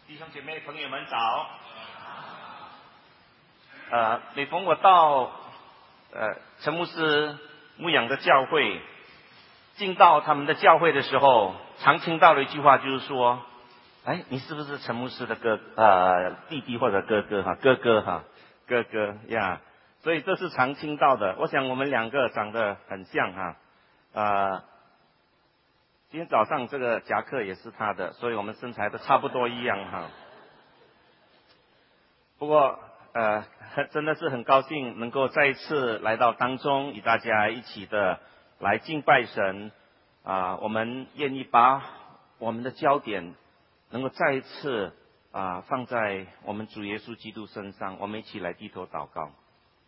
弟兄姐妹朋友们早。每逢我到陈牧师牧养的教会，进到他们的教会的时候，常听到的一句话就是说：“哎，你是不是陈牧师的弟弟或者哥哥哈？哥哥呀。”所以这是常听到的。我想我们两个长得很像哈。今天早上这个夹克也是他的，所以我们身材都差不多一样哈。不过真的是很高兴能够再一次来到当中，与大家一起的来敬拜神我们愿意把我们的焦点能够再一次放在我们主耶稣基督身上。我们一起来低头祷告。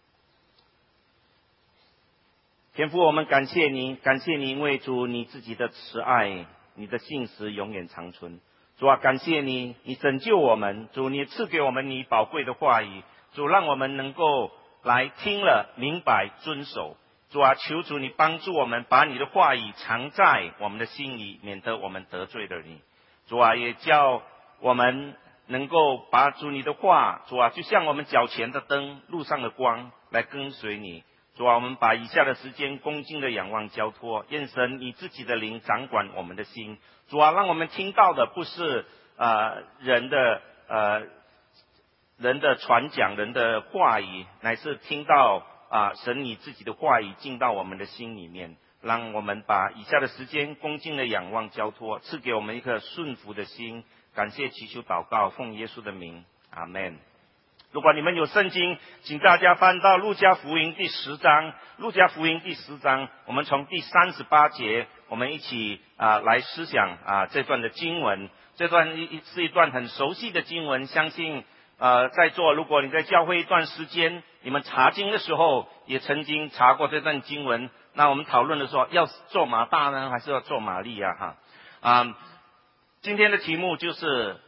天父，我们感谢你，因为主你自己的慈爱，你的信实永远长存。主啊，感谢你，你拯救我们，主你赐给我们你宝贵的话语，主让我们能够来听了明白遵守。主啊，求主你帮助我们，把你的话语藏在我们的心里，免得我们得罪了你。主啊，也叫我们能够把主你的话，主啊，就像我们脚前的灯，路上的光，来跟随你。主啊，我们把以下的时间恭敬的仰望交托，愿神你自己的灵掌管我们的心。主啊，让我们听到的不是人的传讲，人的话语，乃是听到神你自己的话语进到我们的心里面。让我们把以下的时间恭敬的仰望交托，赐给我们一颗顺服的心。感谢祈求祷告，奉耶稣的名，阿们。如果你们有圣经，请大家翻到路加福音第10章。路加福音第10章，我们从第38节，我们一起来思想这段的经文。这段是一段很熟悉的经文，相信在座如果你在教会一段时间，你们查经的时候也曾经查过这段经文。那我们讨论的时候，要做马大呢，还是要做玛利亚今天的题目就是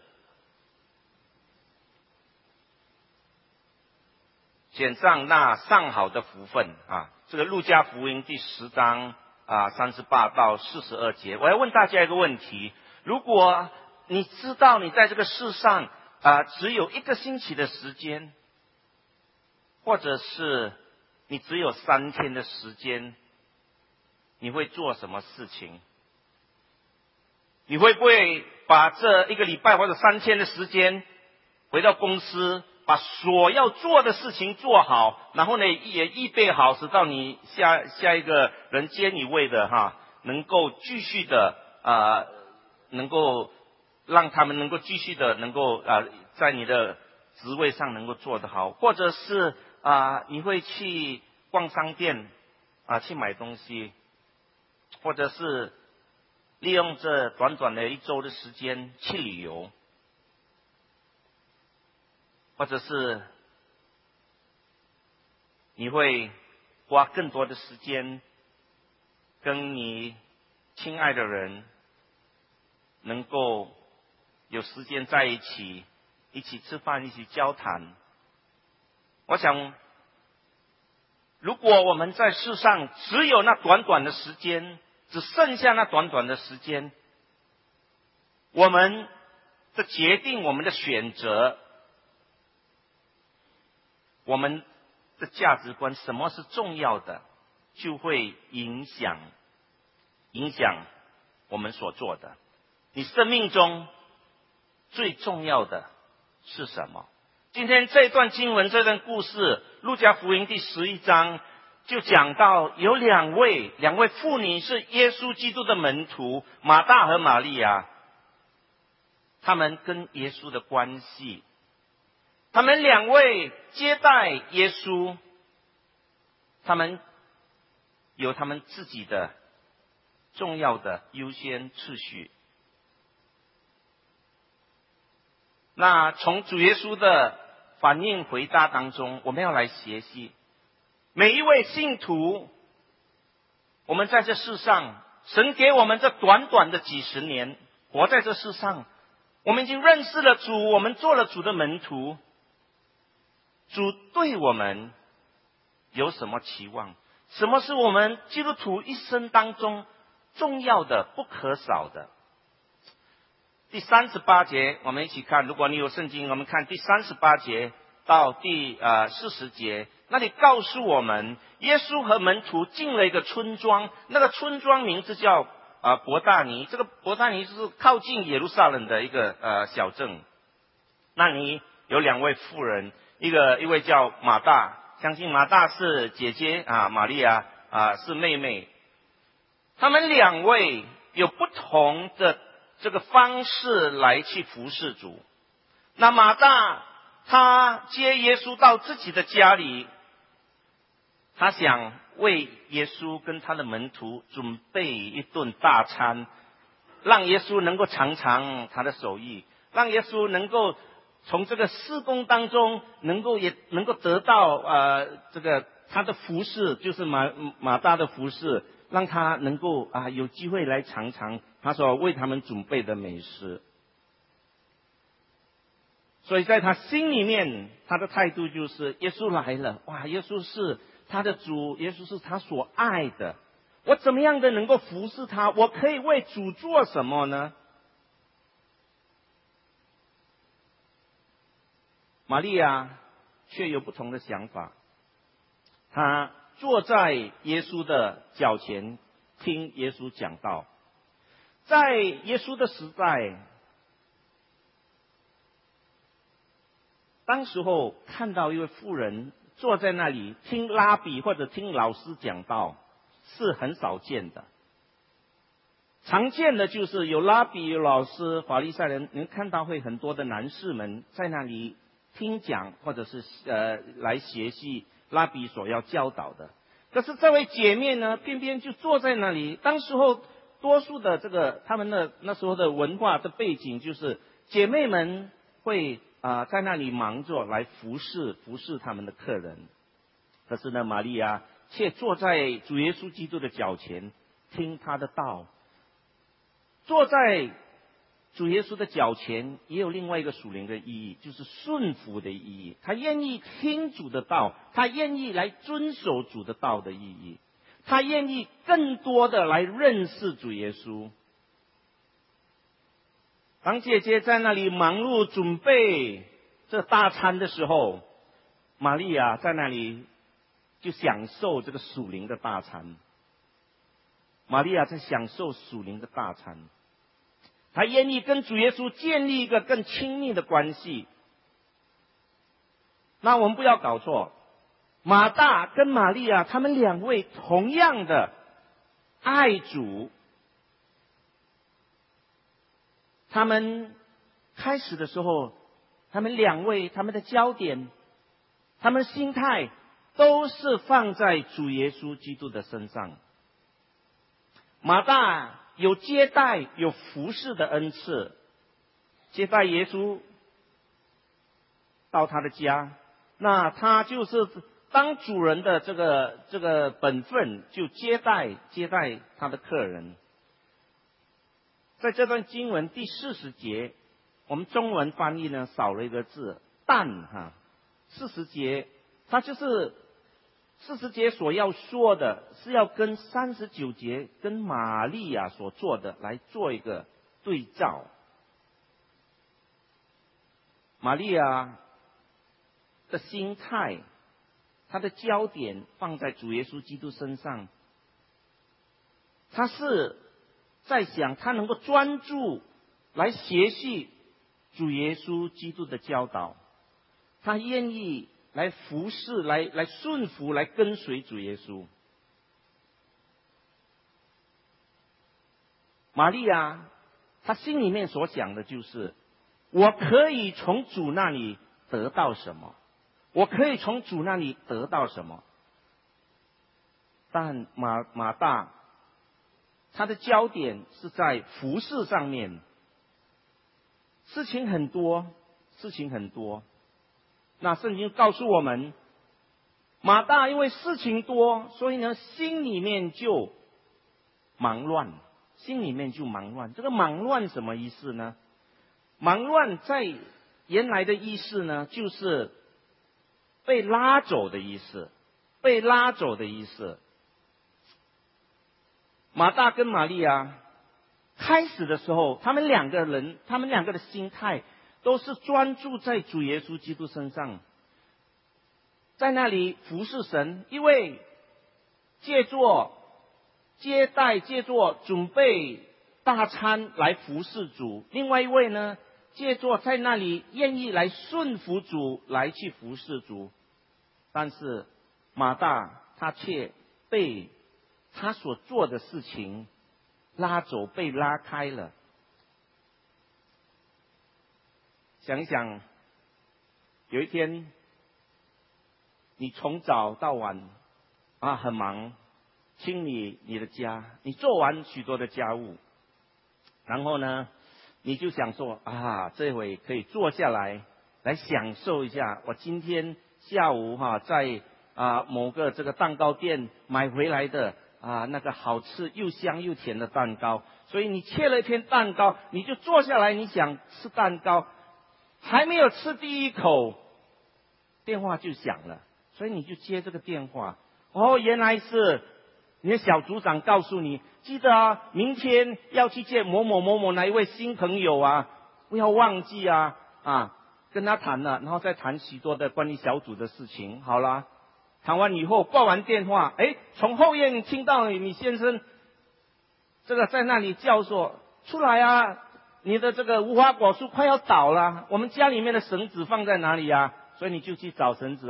选上那上好的福分这个路加福音第10章38到42节。我要问大家一个问题：如果你知道你在这个世上只有1个星期的时间，或者是你只有3天的时间，你会做什么事情？你会不会把这1个礼拜或者3天的时间回到公司，把所要做的事情做好，然后呢也预备好，直到你下一个人接你位的能够继续的能够让他们能够继续的能够在你的职位上能够做得好。或者是你会去逛商店去买东西，或者是利用这短短的1周的时间去旅游，或者是你会花更多的时间跟你亲爱的人能够有时间在一起，一起吃饭，一起交谈。我想如果我们在世上只有那短短的时间，只剩下那短短的时间，我们的决定，我们的选择，我们的价值观，什么是重要的，就会影响我们所做的。你生命中最重要的是什么？今天这段经文，这段故事，路加福音第11章就讲到有两位妇女是耶稣基督的门徒，马大和玛利亚。他们跟耶稣的关系，他们2位接待耶稣，他们有他们自己的重要的优先次序。那从主耶稣的反应回答当中，我们要来学习每一位信徒，我们在这世上，神给我们这短短的几十年活在这世上，我们已经认识了主，我们做了主的门徒。主对我们有什么期望？什么是我们基督徒一生当中重要的、不可少的？ 第38节，我们一起看。如果你有圣经，我们看第38节到第40节，那里告诉我们，耶稣和门徒进了一个村庄，那个村庄名字叫伯大尼。这个伯大尼是靠近耶路撒冷的一个小镇。那里有2位妇人，一位叫马大，相信马大是姐姐玛利亚是妹妹。他们2位有不同的这个方式来去服侍主。那马大他接耶稣到自己的家里，他想为耶稣跟他的门徒准备一顿大餐，让耶稣能够尝尝他的手艺，让耶稣能够从这个事工当中也能够得到这个他的服侍，就是马大的服侍，让他能够有机会来尝尝他所为他们准备的美食。所以在他心里面，他的态度就是耶稣来了，哇，耶稣是他的主，耶稣是他所爱的，我怎么样的能够服侍他？我可以为主做什么呢？玛利亚却有不同的想法，她坐在耶稣的脚前听耶稣讲道。在耶稣的时代，当时候看到一位妇人坐在那里听拉比或者听老师讲道是很少见的。常见的就是有拉比有老师，法利赛人，能看到会很多的男士们在那里听讲，或者是来学习拉比所要教导的。可是这位姐妹呢，偏偏就坐在那里。当时候多数的这个他们的那时候的文化的背景，就是姐妹们会在那里忙着来服侍他们的客人。可是呢，玛利亚却坐在主耶稣基督的脚前听他的道。坐在主耶稣的脚前也有另外一个属灵的意义，就是顺服的意义。他愿意听主的道，他愿意来遵守主的道的意义，他愿意更多的来认识主耶稣。当姐姐在那里忙碌准备这大餐的时候，玛利亚在那里就享受这个属灵的大餐。玛利亚在享受属灵的大餐，她愿意跟主耶稣建立一个更亲密的关系。那我们不要搞错，马大跟玛利亚他们2位同样的爱主。他们开始的时候，他们2位他们的焦点，他们心态都是放在主耶稣基督的身上。马大有接待有服侍的恩赐，接待耶稣到他的家，那他就是当主人的这个本分，就接待他的客人。在这段经文第40节，我们中文翻译呢少了一个字但40节，它就是40节所要说的是要跟39节跟玛利亚所做的来做一个对照。玛利亚的心态，她的焦点放在主耶稣基督身上，她是在想她能够专注来学习主耶稣基督的教导，她愿意来服侍，来顺服，来跟随主耶稣。玛利亚她心里面所想的就是，我可以从主那里得到什么，我可以从主那里得到什么。但马大他的焦点是在服侍上面，事情很多。那圣经告诉我们，马大因为事情多，所以呢心里面就忙乱。这个忙乱什么意思呢？忙乱在原来的意思呢，就是被拉走的意思。马大跟玛利亚， 开始的时候，他们两个的心态都是专注在主耶稣基督身上，在那里服侍神。一位借着接待、借着准备大餐来服侍主，另外一位呢，借着在那里愿意来顺服主，来去服侍主。但是马大他却被他所做的事情拉走，被拉开了。想一想，有一天你从早到晚很忙，清理你的家，你做完许多的家务，然后呢你就想说这回可以坐下来享受一下我今天下午在某个这个蛋糕店买回来的那个好吃又香又甜的蛋糕。所以你切了一片蛋糕，你就坐下来，你想吃蛋糕，还没有吃第一口，电话就响了，所以你就接这个电话。原来是你的小组长告诉你，记得明天要去见某某某某哪一位新朋友不要忘记跟他谈了，然后再谈许多的关于小组的事情。好了，谈完以后挂完电话，从后院你听到你先生这个在那里叫说，出来你的这个无花果树快要倒了，我们家里面的绳子放在哪里所以你就去找绳子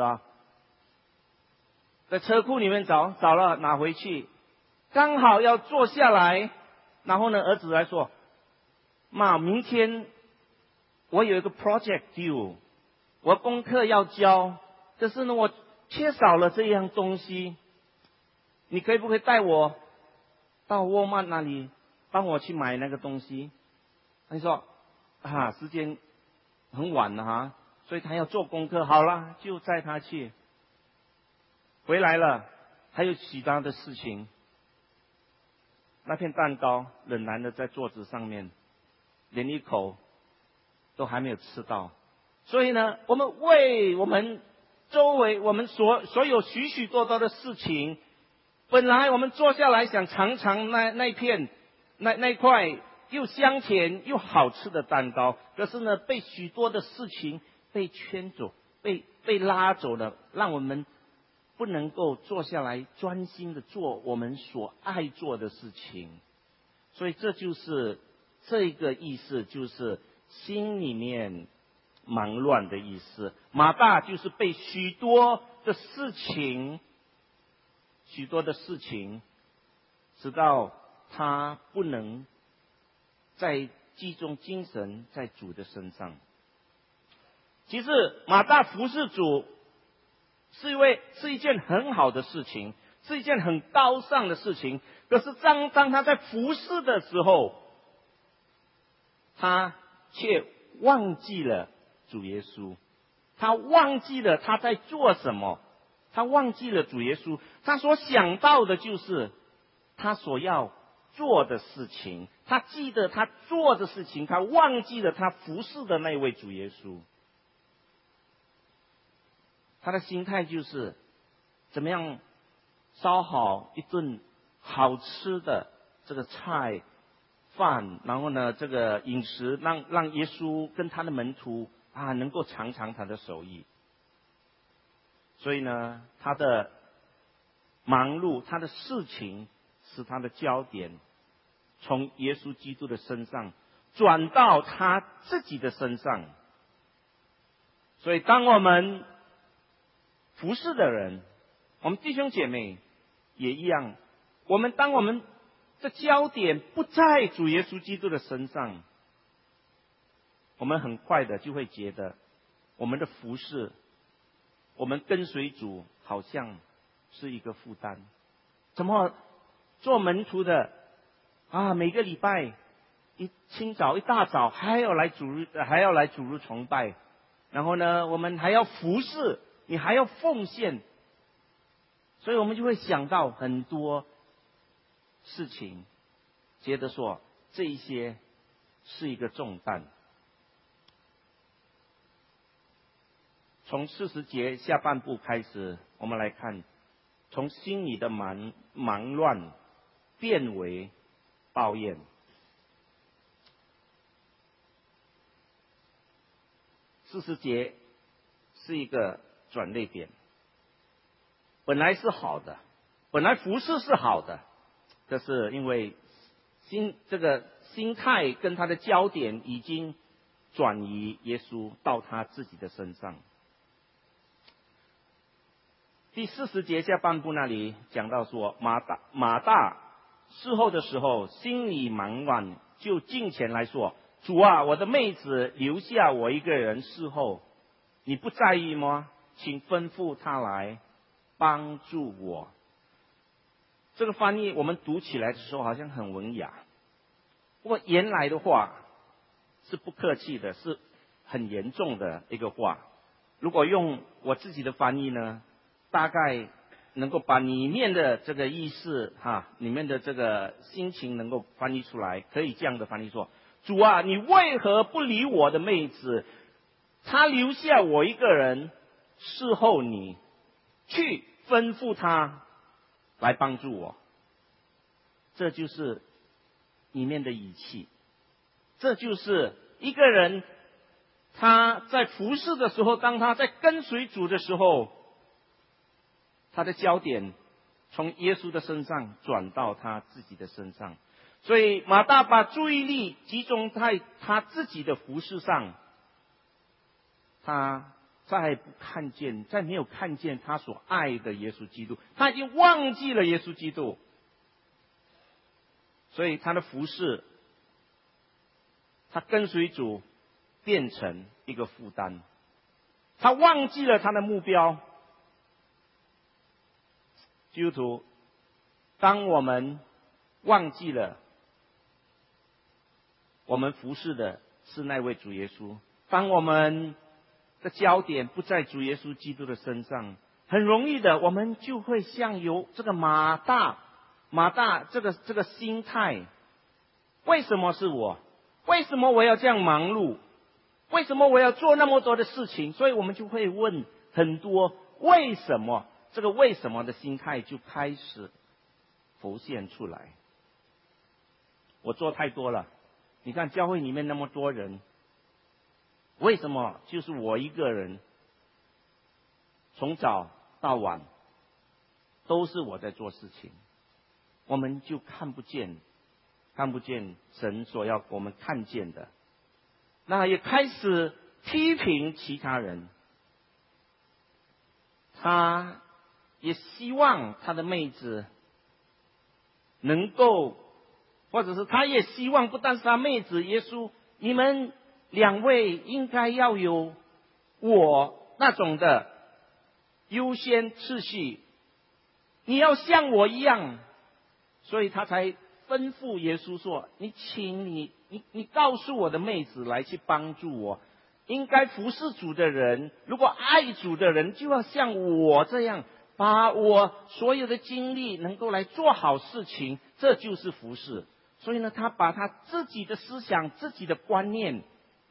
在车库里面找了，拿回去，刚好要坐下来，然后呢儿子来说，妈，明天我有一个 project due， 我功课要交，可是呢我缺少了这样东西，你可以不可以带我到沃尔玛那里帮我去买那个东西？他说时间很晚了所以他要做功课。好了，就载他去。回来了，还有其他的事情。那片蛋糕仍然的在桌子上面，连一口都还没有吃到。所以呢，我们为我们周围我们所有许许多多的事情，本来我们坐下来想尝尝那片那块又香甜又好吃的蛋糕，可是呢被许多的事情被牵走，被拉走了，让我们不能够坐下来专心的做我们所爱做的事情。所以这就是这个意思，就是心里面忙乱的意思。马大就是被许多的事情使到他不能再集中精神在主的身上。其实马大服侍主是一件很好的事情，是一件很高尚的事情。可是当他在服侍的时候，他却忘记了主耶稣，他忘记了他在做什么，他忘记了主耶稣，他所想到的就是他所要做的事情，他记得他做的事情，他忘记了他服侍的那位主耶稣。他的心态就是怎么样烧好一顿好吃的这个菜饭，然后呢这个饮食让耶稣跟他的门徒能够尝尝他的手艺。所以呢他的忙碌，他的事情使他的焦点从耶稣基督的身上转到他自己的身上。所以当我们服侍的人，我们弟兄姐妹也一样，当我们的焦点不在主耶稣基督的身上，我们很快的就会觉得我们的服侍，我们跟随主好像是一个负担。怎么做门徒的每个礼拜一大早还要来主日崇拜，然后呢我们还要服侍，你还要奉献，所以我们就会想到很多事情，觉得说这一些是一个重担。从40节下半部开始，我们来看，从心里的忙乱变为抱怨。 40节是一个转捩点。本来是好的，本来服事是好的，这是因为这个心态跟他的焦点已经转移耶稣到他自己的身上。第40节下半部那里讲到说，马大事后的时候心里忙乱，就近前来说：“主啊，我的妹子留下我一个人侍候，你不在意吗？请吩咐她来帮助我。”这个翻译我们读起来的时候好像很文雅，不过原来的话是不客气的，是很严重的一个话。如果用我自己的翻译呢，大概能够把里面的这个意思里面的这个心情能够翻译出来，可以这样的翻译说：主啊，你为何不理我的妹子？她留下我一个人侍候你，去吩咐她来帮助我。这就是里面的语气，这就是一个人他在服侍的时候，当他在跟随主的时候，他的焦点从耶稣的身上转到他自己的身上。所以马大把注意力集中在他自己的服侍上，他再没有看见他所爱的耶稣基督，他已经忘记了耶稣基督。所以他的服侍，他跟随主变成一个负担，他忘记了他的目标。基督徒，当我们忘记了我们服侍的是那位主耶稣，当我们的焦点不在主耶稣基督的身上，很容易的我们就会像有这个马大这个心态。为什么是我？为什么我要这样忙碌？为什么我要做那么多的事情？所以我们就会问很多为什么，这个为什么的心态就开始浮现出来。我做太多了，你看教会里面那么多人，为什么就是我一个人从早到晚都是我在做事情？我们就看不见神所要我们看见的，那也开始批评其他人。他也希望他的妹子能够，或者是他也希望不但是他妹子，耶稣，你们两位应该要有我那种的优先次序，你要像我一样。所以他才吩咐耶稣说：你告诉我的妹子来去帮助我。应该服侍主的人，如果爱主的人，就要像我这样，把我所有的精力能够来做好事情，这就是服侍。所以呢，他把他自己的思想、自己的观念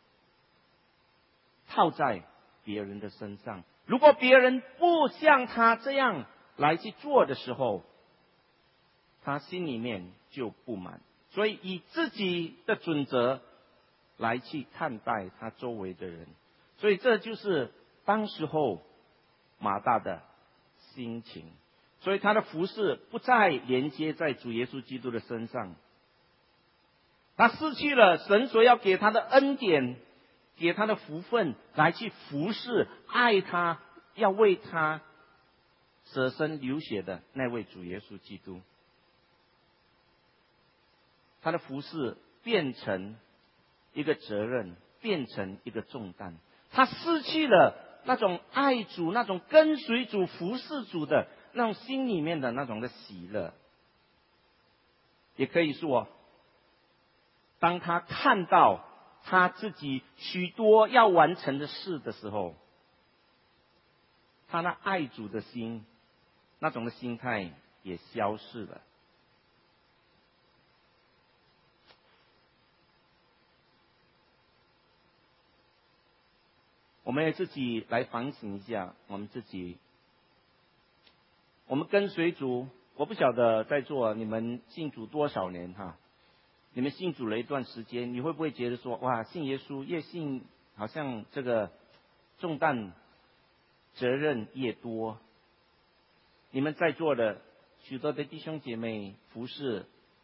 套在别人的身上。如果别人不像他这样来去做的时候，他心里面就不满，所以以自己的准则来去看待他周围的人。所以这就是当时候马大的心情。所以他的服事不再连接在主耶稣基督的身上，他失去了神所要给他的恩典，给他的福分，来去服事爱他，要为他舍身流血的那位主耶稣基督。他的服事变成一个责任，变成一个重担，他失去了那种爱主、那种跟随主、服侍主的那种心里面的那种的喜乐。也可以说，当他看到他自己许多要完成的事的时候，他那爱主的心，那种的心态也消逝了。我们也自己来反省一下我们自己。我们跟随主，我不晓得在座你们信主多少年哈？你们信主了一段时间，你会不会觉得说，哇，信耶稣越信好像这个重担责任越多，你们在座的许多的弟兄姐妹服侍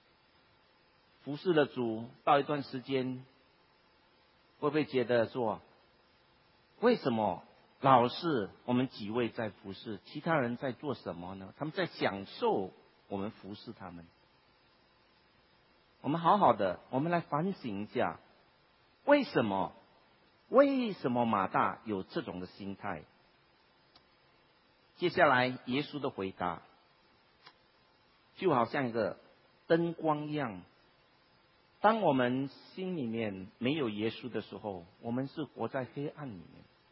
了主到一段时间，会不会觉得说，为什么老是我们几位在服侍，其他人在做什么呢？他们在享受我们服侍他们。我们好好的，我们来反省一下，为什么马大有这种的心态？接下来耶稣的回答就好像一个灯光一样，当我们心里面没有耶稣的时候，我们是活在黑暗里面。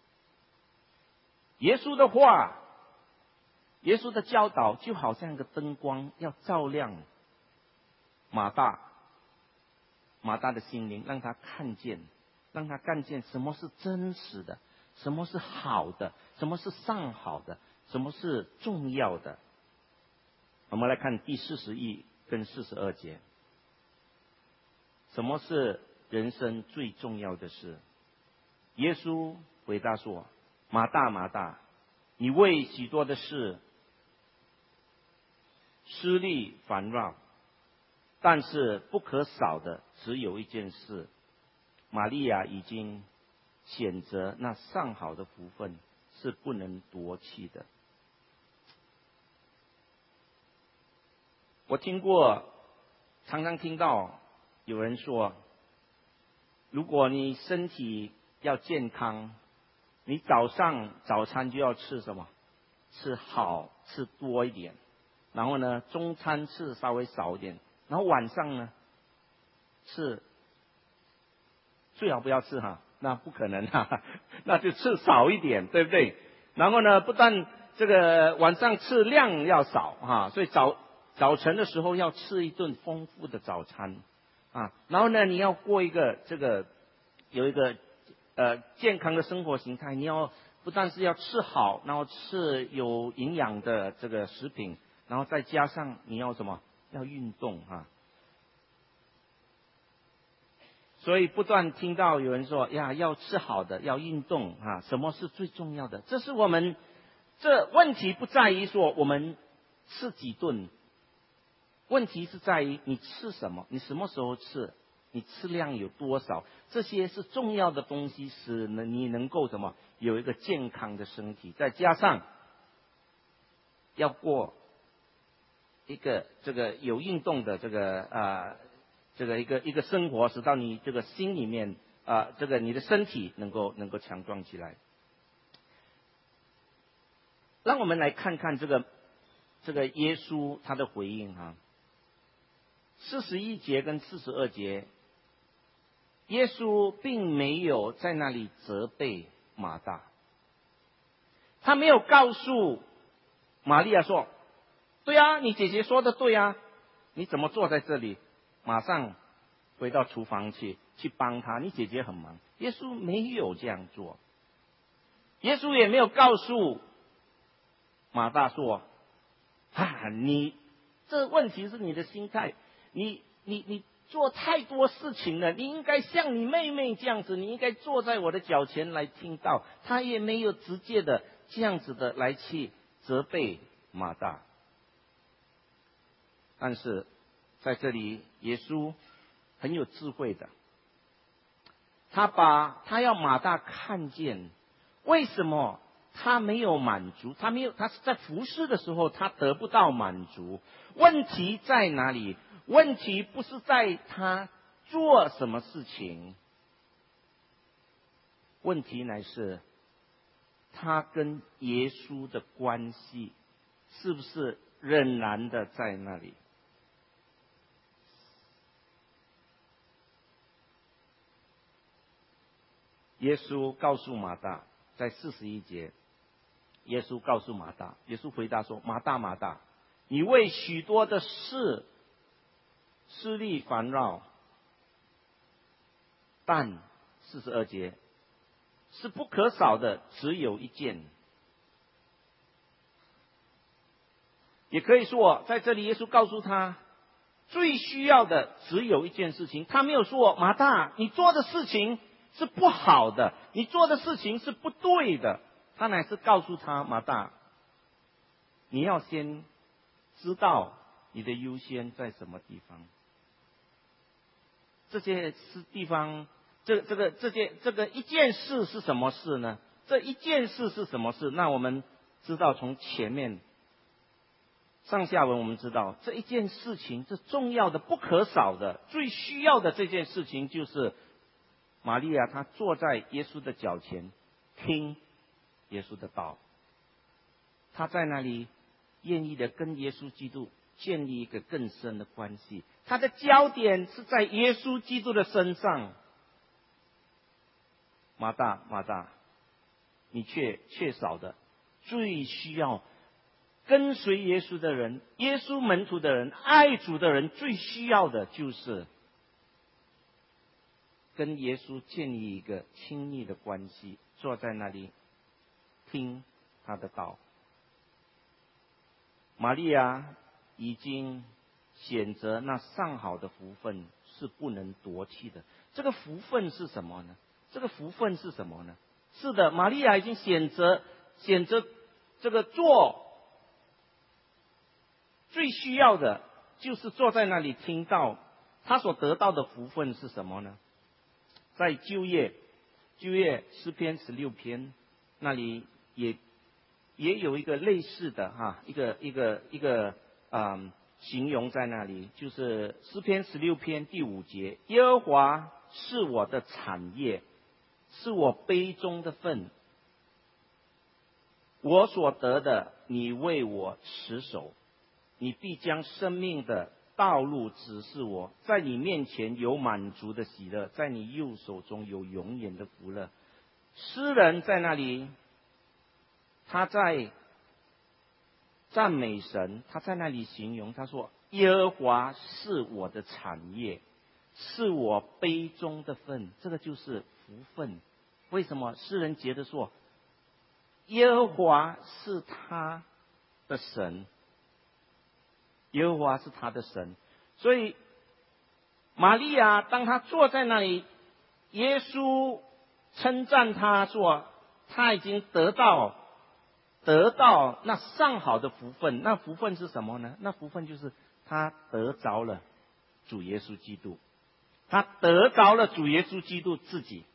耶稣的话，耶稣的教导就好像一个灯光，要照亮马大的心灵，让他看见什么是真实的，什么是好的，什么是上好的，什么是重要的。我们来看第41跟42节，什么是人生最重要的事？耶稣回答说，马大马大，你为许多的事思虑烦扰，但是不可少的只有一件事，玛利亚已经选择那上好的福分，是不能夺去的。我常常听到有人说，如果你身体要健康，你早餐就要吃什么？吃好，吃多一点。然后呢，中餐吃稍微少一点。然后晚上呢，吃最好不要吃哈，那不可能哈，那就吃少一点，对不对？然后呢，不但这个晚上吃量要少哈，所以早晨的时候要吃一顿丰富的早餐啊。然后呢，你要过一个有一个健康的生活形态，你要不但是要吃好，然后吃有营养的这个食品，然后再加上你要什么？要运动啊。所以不断听到有人说呀，要吃好的，要运动啊，什么是最重要的？这问题不在于说我们吃几顿，问题是在于你吃什么，你什么时候吃，你吃量有多少，这些是重要的东西，使你能够什么有一个健康的身体，再加上要过一个这个有运动的这个一个生活，使到你这个心里面这个你的身体能够强壮起来。让我们来看看这个耶稣他的回应哈。41节跟42节，耶稣并没有在那里责备马大，他没有告诉玛利亚说，对啊，你姐姐说的对啊，你怎么坐在这里？马上回到厨房去帮她，你姐姐很忙。耶稣没有这样做，耶稣也没有告诉马大说，你这问题是你的心态，你做太多事情了，你应该像你妹妹这样子，你应该坐在我的脚前来听到。他也没有直接的这样子的来去责备马大。但是在这里耶稣很有智慧的，他要马大看见为什么他没有满足，他是在服侍的时候他得不到满足。问题在哪里？问题不是在他做什么事情，问题乃是他跟耶稣的关系是不是仍然的在那里。耶稣告诉马大，在41节，耶稣告诉马大，耶稣回答说，马大马大，你为许多的事思虑烦扰，但42节是不可少的，只有一件。也可以说在这里耶稣告诉他最需要的只有一件事情。他没有说马大你做的事情是不好的，你做的事情是不对的。他乃是告诉他马大，你要先知道你的优先在什么地方。这些是地方，这个一件事是什么事呢？这一件事是什么事？那我们知道从前面上下文我们知道，这一件事情是重要的、不可少的、最需要的这件事情，就是玛利亚她坐在耶稣的脚前，听耶稣的道。她在那里愿意的跟耶稣基督建立一个更深的关系，她的焦点是在耶稣基督的身上。马大，你缺少的，最需要跟随耶稣的人，耶稣门徒的人，爱主的人，最需要的就是跟耶稣建立一个亲密的关系，坐在那里听他的道。玛利亚已经选择那上好的福分，是不能夺去的。这个福分是什么呢？是的，玛利亚已经选择这个做最需要的，就是坐在那里听到。他所得到的福分是什么呢？在旧约诗篇16篇那里也有一个类似的一个形容在那里，就是诗篇16篇第5节，耶和华是我的产业，是我杯中的分，我所得的，你为我持守，你必将生命的道路指示我，在你面前有满足的喜乐，在你右手中有永远的福乐。诗人在那里，他在赞美神，他在那里形容，他说耶和华是我的产业，是我杯中的分，这个就是福分。为什么诗人觉得说耶和华是他的神，耶和华是他的神？所以玛利亚当他坐在那里，耶稣称赞他说他已经得到那上好的福分。那福分是什么呢？那福分就是他得着了主耶稣基督，他得着了主耶稣基督自己，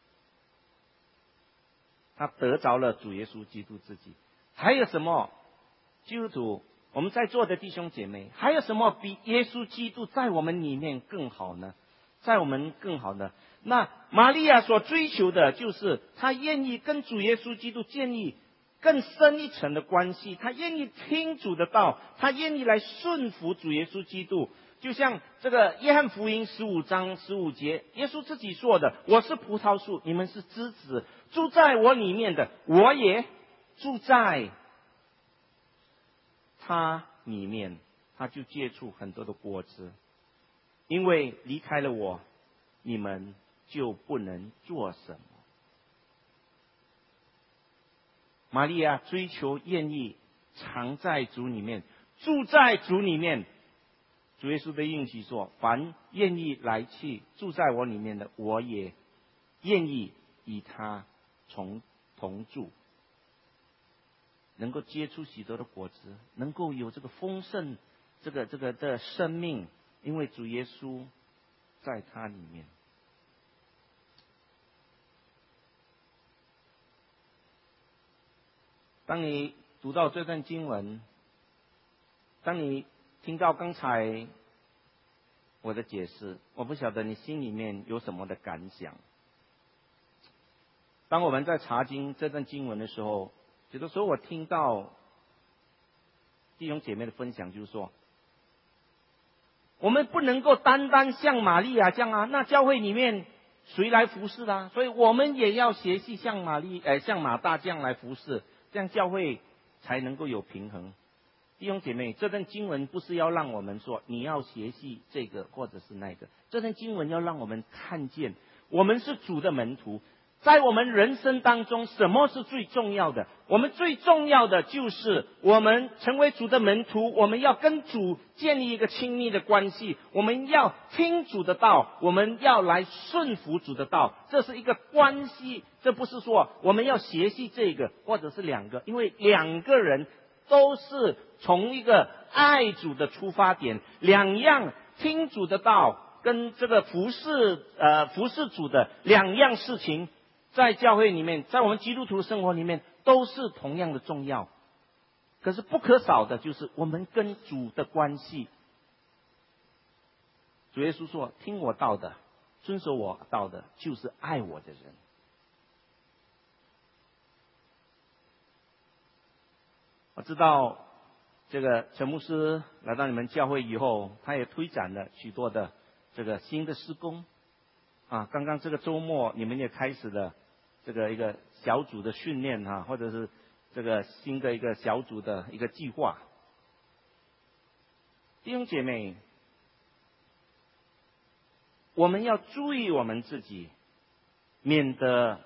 还有什么？基督徒，我们在座的弟兄姐妹，还有什么比耶稣基督在我们里面更好呢？那玛利亚所追求的就是她愿意跟主耶稣基督建立更深一层的关系，她愿意听主的道，她愿意来顺服主耶稣基督。就像这个约翰福音15章15节，耶稣自己说的，我是葡萄树，你们是枝子，住在我里面的，我也住在他里面，他就结出很多的果子。因为离开了我，你们就不能做什么。玛利亚追求愿意藏在主里面，住在主里面。主耶稣的应许说，凡愿意来去住在我里面的，我也愿意与他同住，能够结出许多的果子，能够有这个丰盛这个的生命，因为主耶稣在他里面。当你读到这段经文，当你听到刚才我的解释，我不晓得你心里面有什么的感想。当我们在查经这段经文的时候，有的时候我听到弟兄姐妹的分享，就是说我们不能够单单像玛利亚这样啊，那教会里面谁来服侍啊？所以我们也要学习像马大这样来服侍，这样教会才能够有平衡。弟兄姐妹，这段经文不是要让我们说你要学习这个或者是那个，这段经文要让我们看见我们是主的门徒， 在我们人生当中，什么是最重要的？我们最重要的就是我们成为主的门徒，我们要跟主建立一个亲密的关系，我们要听主的道，我们要来顺服主的道，这是一个关系。这不是说我们要学习这个或者是两个，因为两个人都是从一个爱主的出发点，两样听主的道跟这个服侍主的两样事情，在教会里面，在我们基督徒的生活里面都是同样的重要。可是不可少的就是我们跟主的关系。主耶稣说，听我道的，遵守我道的，就是爱我的人。我知道这个陈牧师来到你们教会以后，他也推展了许多的这个新的施工啊。刚刚这个周末你们也开始了这个一个小组的训练啊，或者是这个新的一个小组的一个计划。弟兄姐妹，我们要注意我们自己，免得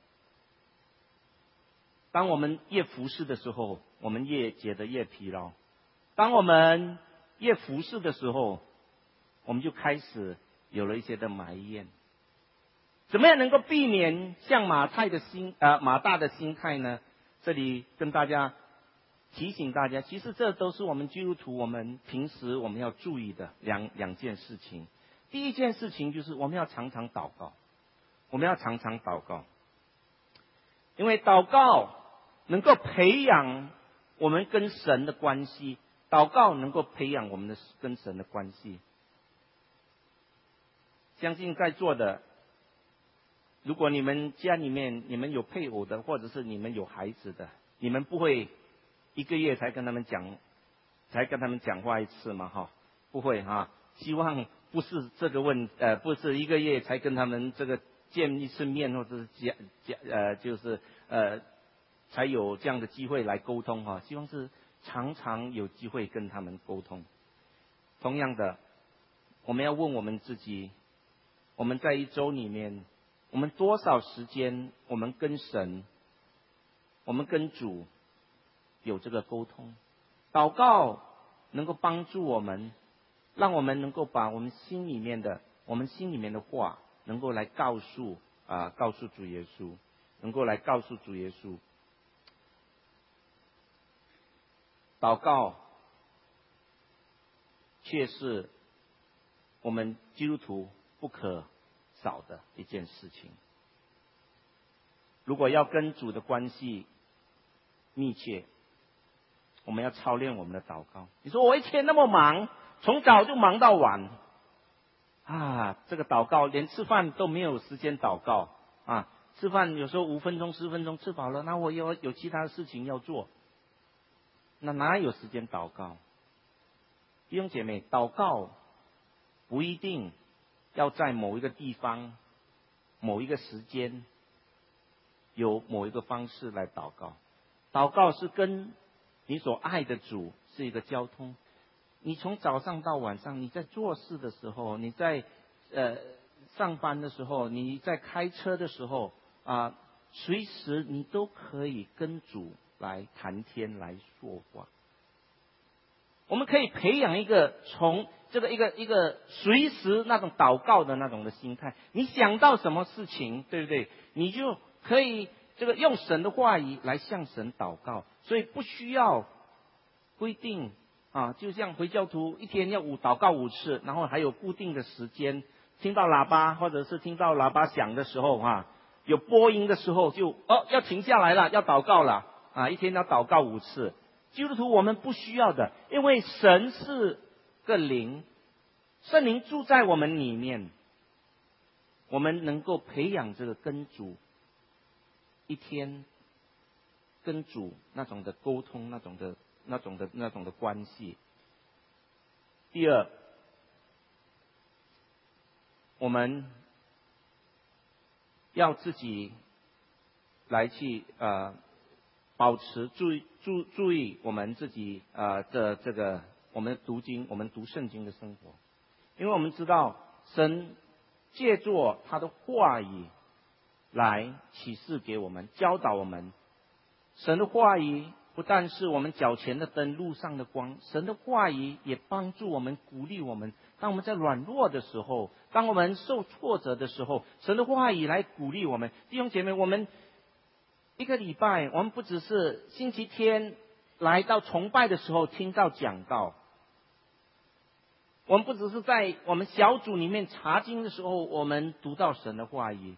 当我们越服侍的时候，我们越觉得越疲劳；当我们越服侍的时候，我们就开始有了一些的埋怨。怎么样能够避免像马大的心态呢？这里跟大家提醒大家，其实这都是我们基督徒我们平时我们要注意的两件事情。第一件事情就是我们要常常祷告，我们要常常祷告，因为祷告能够培养我们跟神的关系，祷告能够培养我们的跟神的关系。相信在座的，如果你们家里面你们有配偶的，或者是你们有孩子的，你们不会一个月才跟他们讲话一次嘛，哈，不会哈。希望不是这个不是一个月才跟他们这个见一次面，或者是才有这样的机会来沟通哈。希望是常常有机会跟他们沟通。同样的，我们要问我们自己，我们在一周里面，我们多少时间我们跟神，我们跟主有这个沟通？祷告能够帮助我们，让我们能够把我们心里面的话，能够来告诉主耶稣，能够来告诉主耶稣。祷告却是我们基督徒不可少的一件事情。如果要跟主的关系密切，我们要操练我们的祷告。你说我一天那么忙，从早就忙到晚啊，这个祷告连吃饭都没有时间祷告啊！吃饭有时候5分钟10分钟吃饱了，那我有其他的事情要做，那哪有时间祷告？弟兄姐妹，祷告不一定要在某一个地方、某一个时间、有某一个方式来祷告。祷告是跟你所爱的主是一个交通。你从早上到晚上，你在做事的时候，你在上班的时候，你在开车的时候啊，随时你都可以跟主来谈天来说话。我们可以培养一个从这个一个随时那种祷告的那种的心态。你想到什么事情，对不对？你就可以这个用神的话语来向神祷告。所以不需要规定啊，就像回教徒一天要祷告5次，然后还有固定的时间，听到喇叭或者是听到喇叭响的时候啊，有播音的时候就要停下来了，要祷告了啊，一天要祷告5次。基督徒我们不需要的，因为神是个灵，圣灵住在我们里面，我们能够培养这个跟主一天跟主那种的沟通，那种的关系。第二，我们要自己来去保持注意我们自己的这个我们读经，我们读圣经的生活，因为我们知道神借助他的话语来启示给我们，教导我们。神的话语不但是我们脚前的灯，路上的光，神的话语也帮助我们，鼓励我们。当我们在软弱的时候，当我们受挫折的时候，神的话语来鼓励我们。弟兄姐妹，我们一个礼拜，我们不只是星期天来到崇拜的时候听到讲道，我们不只是在我们小组里面查经的时候，我们读到神的话语。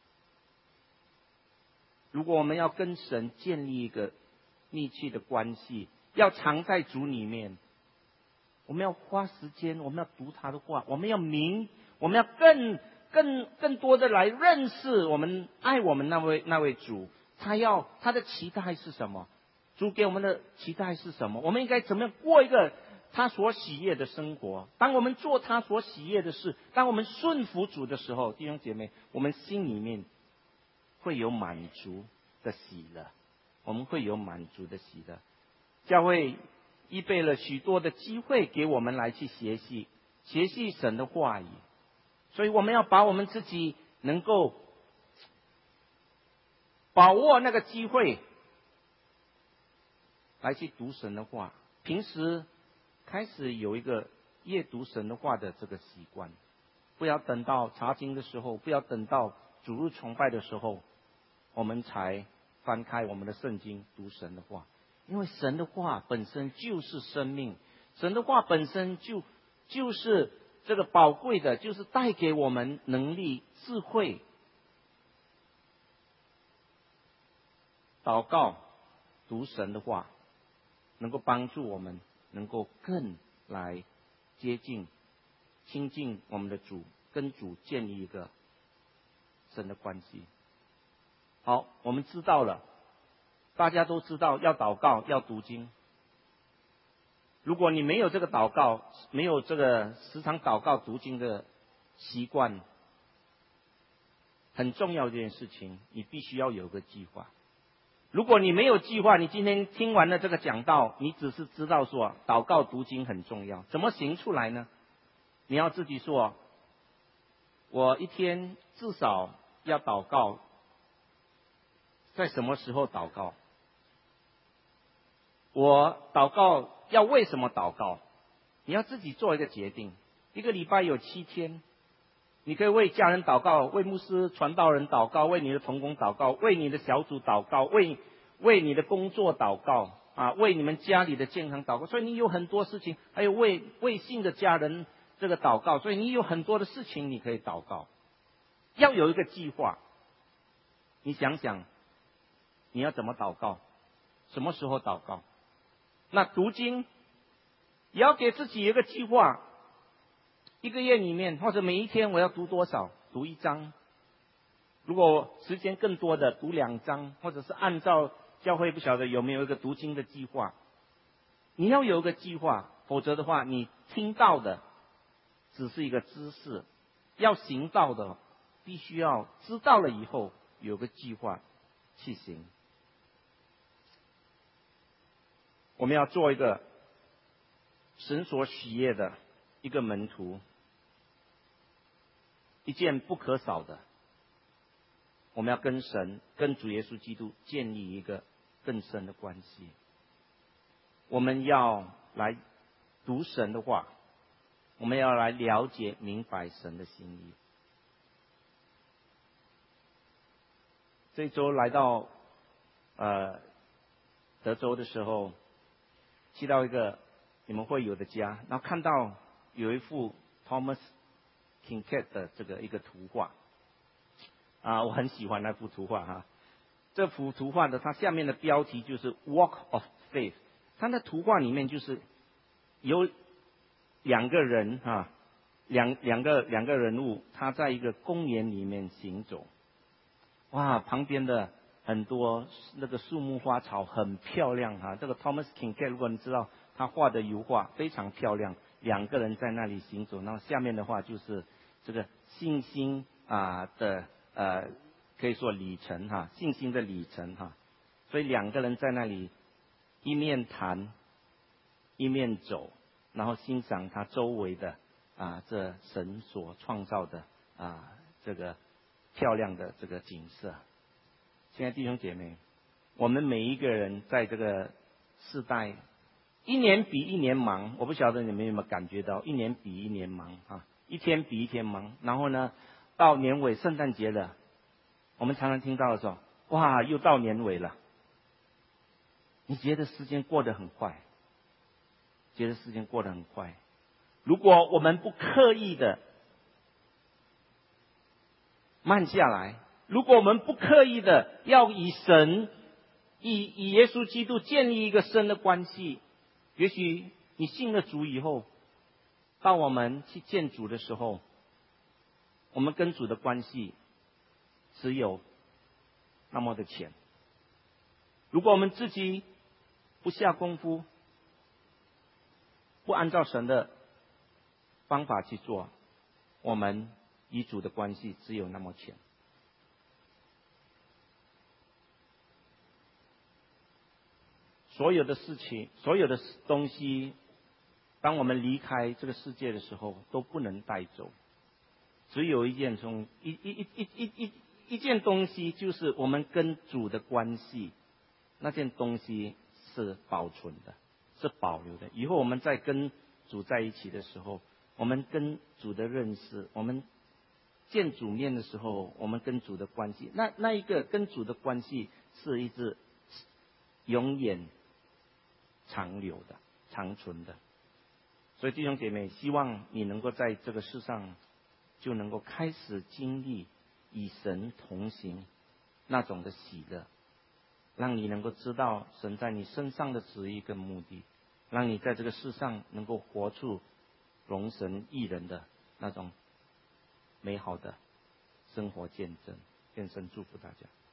如果我们要跟神建立一个密切的关系，要常在主里面，我们要花时间，我们要读他的话，我们要要更多的来认识我们爱我们那位主。他的期待是什么？主给我们的期待是什么？我们应该怎么样过一个他所喜悦的生活？当我们做他所喜悦的事，当我们顺服主的时候，弟兄姐妹，我们心里面会有满足的喜乐，我们会有满足的喜乐。教会预备了许多的机会给我们来去学习神的话语，所以我们要把我们自己能够把握那个机会来去读神的话。平时开始有一个阅读神的话的这个习惯，不要等到查经的时候，不要等到主日崇拜的时候，我们才翻开我们的圣经读神的话。因为神的话本身就是生命，神的话本身就是这个宝贵的，就是带给我们能力、智慧。祷告、读神的话，能够帮助我们能够更来接近、亲近我们的主，跟主建立一个神的关系。好，我们知道了，大家都知道要祷告，要读经。如果你没有这个祷告，没有这个时常祷告读经的习惯，很重要的一件事情，你必须要有个计划。如果你没有计划，你今天听完了这个讲道，你只是知道说祷告读经很重要，怎么行出来呢？你要自己说，我一天至少要祷告，在什么时候祷告？我祷告要为什么祷告？你要自己做一个决定。一个礼拜有7天，你可以为家人祷告，为牧师传道人祷告，为你的同工祷告，为你的小组祷告，为你的工作祷告啊，为你们家里的健康祷告。所以你有很多事情，还有为信的家人这个祷告，所以你有很多的事情你可以祷告。要有一个计划。你想想，你要怎么祷告？什么时候祷告？那读经也要给自己一个计划，一个月里面或者每一天我要读多少？读1章。如果时间更多的，读2章，或者是按照教会不晓得有没有一个读经的计划。你要有一个计划，否则的话，你听到的只是一个知识，要行道的必须要知道了以后有个计划去行。我们要做一个神所喜悦的一个门徒，一件不可少的，我们要跟神、跟主耶稣基督建立一个更深的关系。我们要来读神的话，我们要来了解、明白神的心意。这一周来到德州的时候，去到一个你们会有的家，然后看到有一幅 Thomas Kincaid 的这个一个图画啊，我很喜欢那幅图画哈。这幅图画的它下面的标题就是 Walk of Faith。它的图画里面就是有2个人哈，两个人物，他在一个公园里面行走。哇，旁边的很多那个树木花草很漂亮哈。这个 Thomas Kincaid 如果你知道，他画的油画非常漂亮。2个人在那里行走，然后下面的话就是这个信心的可以说里程哈，信心的里程哈。所以2个人在那里一面谈一面走，然后欣赏他周围的这神所创造的这个漂亮的这个景色。亲爱的弟兄姐妹，我们每一个人在这个世代，一年比一年忙，我不晓得你们有没有感觉到，一年比一年忙啊，一天比一天忙。然后呢，到年尾圣诞节了，我们常常听到的时候，哇，又到年尾了。你觉得时间过得很快，觉得时间过得很快。如果我们不刻意的慢下来，如果我们不刻意的要以神、以耶稣基督建立一个深的关系，也许你信了主以后，当我们去见主的时候，我们跟主的关系只有那么的浅。如果我们自己不下功夫，不按照神的方法去做，我们与主的关系只有那么浅。所有的事情，所有的东西，当我们离开这个世界的时候，都不能带走。只有一件东西，就是我们跟主的关系，那件东西是保存的，是保留的。以后我们再跟主在一起的时候，我们跟主的认识，我们见主面的时候，我们跟主的关系，那一个跟主的关系是一直永远长留的、长存的。所以弟兄姐妹，希望你能够在这个世上，就能够开始经历与神同行那种的喜乐，让你能够知道神在你身上的旨意跟目的，让你在这个世上能够活出荣神益人的那种美好的生活见证。愿神祝福大家。